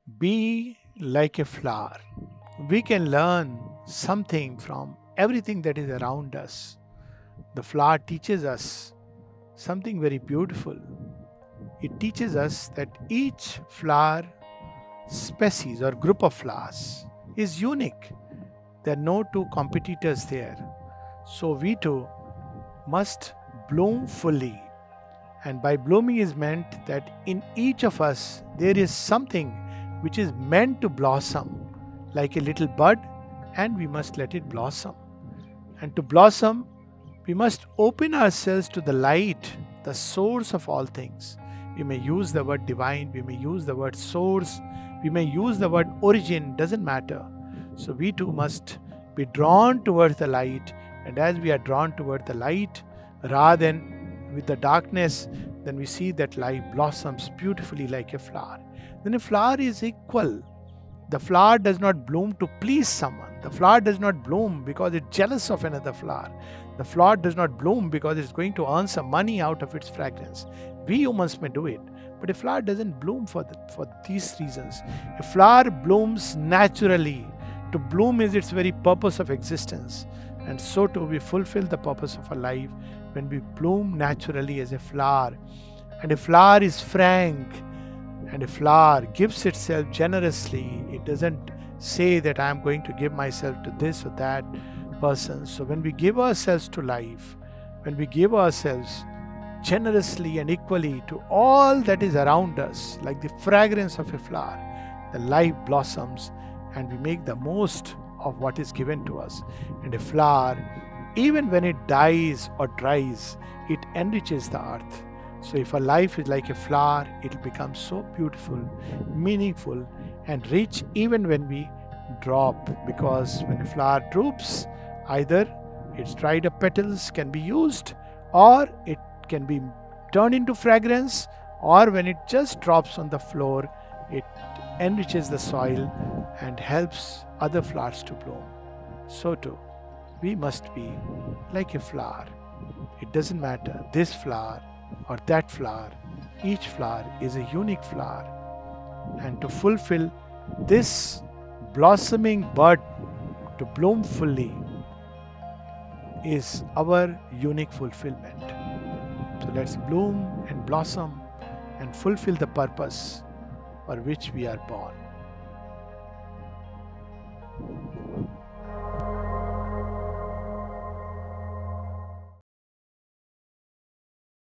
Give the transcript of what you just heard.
Be like a flower. We can learn something from everything that is around us. The flower teaches us something very beautiful. It teaches us that each flower species or group of flowers is unique. There are no two competitors there. So we too must bloom fully. And by blooming is meant that in each of us there is something which is meant to blossom like a little bud, and we must let it blossom. And to blossom, we must open ourselves to the light, the source of all things. We may use the word divine, we may use the word source, we may use the word origin, doesn't matter. So we too must be drawn towards the light, and as we are drawn toward the light, rather than with the darkness, then we see that light blossoms beautifully like a flower. Then a flower is equal. The flower does not bloom to please someone. The flower does not bloom because it's jealous of another flower. The flower does not bloom because it's going to earn some money out of its fragrance. We humans may do it, but a flower doesn't bloom for these reasons. A flower blooms naturally. To bloom is its very purpose of existence. And so too we fulfill the purpose of our life when we bloom naturally as a flower. And a flower is frank, and a flower gives itself generously. It doesn't say that I am going to give myself to this or that person. So when we give ourselves to life, when we give ourselves generously and equally to all that is around us, like the fragrance of a flower, the life blossoms and we make the most of what is given to us. And a flower, even when it dies or dries, it enriches the earth. So if our life is like a flower, it will become so beautiful, meaningful, and rich even when we drop. Because when a flower droops, either its dried up petals can be used, or it can be turned into fragrance, or when it just drops on the floor, it enriches the soil and helps other flowers to bloom. So too, we must be like a flower. It doesn't matter this flower or that flower. Each flower is a unique flower. And to fulfill this blossoming bud to bloom fully is our unique fulfillment. So let's bloom and blossom and fulfill the purpose for which we are born.